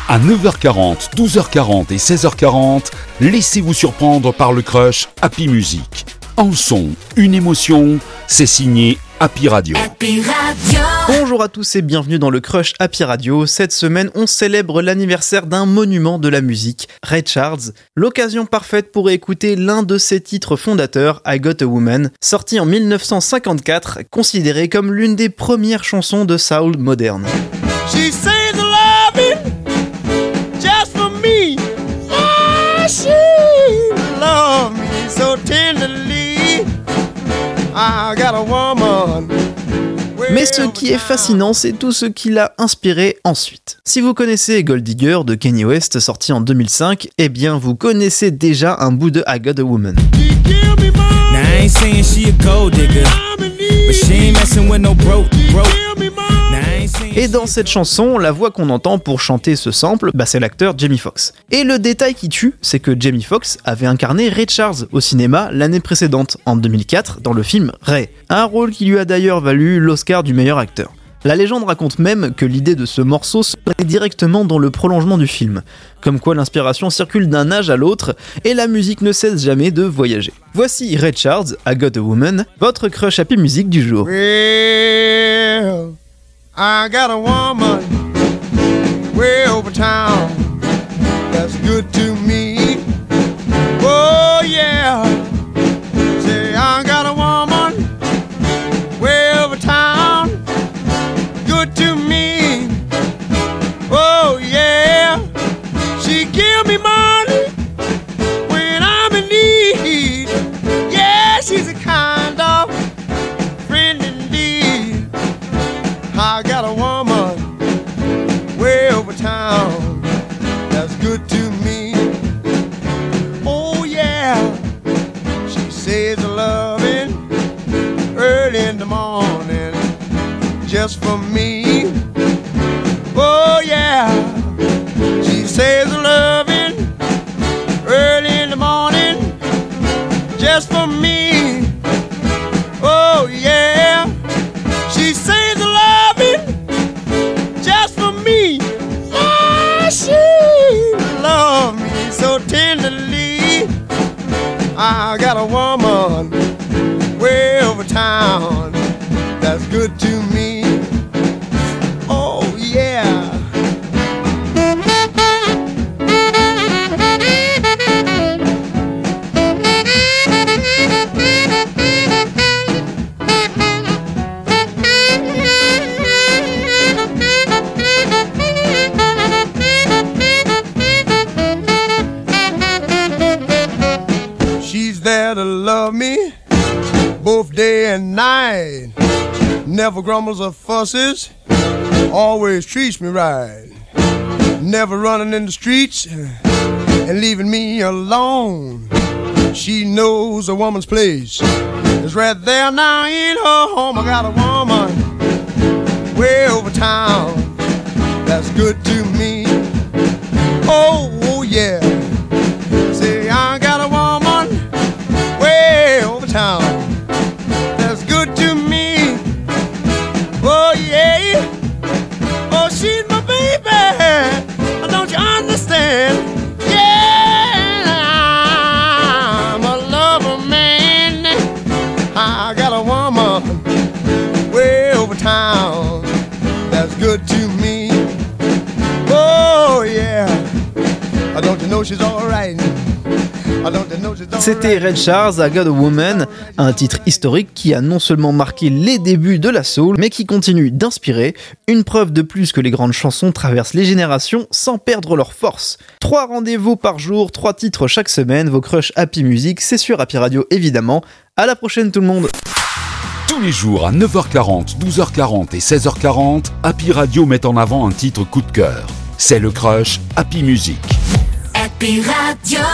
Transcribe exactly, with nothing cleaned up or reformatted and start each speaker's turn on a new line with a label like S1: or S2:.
S1: À neuf heures quarante, douze heures quarante et seize heures quarante, laissez-vous surprendre par le crush Happy Music. Un son, une émotion, c'est signé Happy Radio.
S2: Happy Radio.
S3: Bonjour à tous et bienvenue dans le Crush Happy Radio. Cette semaine, on célèbre l'anniversaire d'un monument de la musique, Ray Charles. L'occasion parfaite pour écouter l'un de ses titres fondateurs, I Got a Woman, sorti en dix-neuf cent cinquante-quatre, considéré comme l'une des premières chansons de soul moderne.
S4: She says loving just for me. Yeah, she loves me so tenderly. I got a woman.
S3: Mais ce qui est fascinant, c'est tout ce qui l'a inspiré ensuite. Si vous connaissez Gold Digger de Kanye West, sorti en deux mille cinq, eh bien vous connaissez déjà un bout de I Got a Woman.
S5: Now I ain't saying she a gold digger, but she ain't messing with no broke, broke.
S3: Et dans cette chanson, la voix qu'on entend pour chanter ce sample, bah c'est l'acteur Jamie Foxx. Et le détail qui tue, c'est que Jamie Foxx avait incarné Ray Charles au cinéma l'année précédente, en deux mille quatre, dans le film Ray, un rôle qui lui a d'ailleurs valu l'Oscar du meilleur acteur. La légende raconte même que l'idée de ce morceau serait directement dans le prolongement du film, comme quoi l'inspiration circule d'un âge à l'autre et la musique ne cesse jamais de voyager. Voici Ray Charles, I Got a Woman, votre crush happy music du jour.
S4: Well, I got a woman way over town that's good to me. Oh yeah, say I got a woman way over town, good to me. Oh yeah, she give me money when I'm in need. Yeah, she's a kind of friend indeed. I got a woman way over town that's good to me. Oh yeah, she says a loving early in the morning just for me. Oh yeah, she says a loving early in the morning just for me. Oh yeah, she says a loving just for me. Yeah, she loves me so tenderly. I got a woman way over town that's good to me. Oh yeah. She's there to love me both day and night. Never grumbles or fusses, always treats me right. Never running in the streets and leaving me alone. She knows a woman's place is right there now in her home. I got a woman way over town that's good to me. Oh, oh yeah. Say I got a woman way over town that's good to me. Oh yeah. Oh, she's my baby. Don't you understand? Yeah, I'm a lover man. I got a woman way over town that's good to me. Oh yeah. Don't you know she's all right?
S3: C'était Ray Charles, I Got a Woman, un titre historique qui a non seulement marqué les débuts de la soul, mais qui continue d'inspirer, une preuve de plus que les grandes chansons traversent les générations sans perdre leur force. Trois rendez-vous par jour, trois titres chaque semaine, vos crushs Happy Music, c'est sur Happy Radio évidemment. À la prochaine tout le monde.
S1: Tous les jours à neuf heures quarante, douze heures quarante et seize heures quarante, Happy Radio met en avant un titre coup de cœur. C'est le crush Happy Music.
S2: Happy Radio.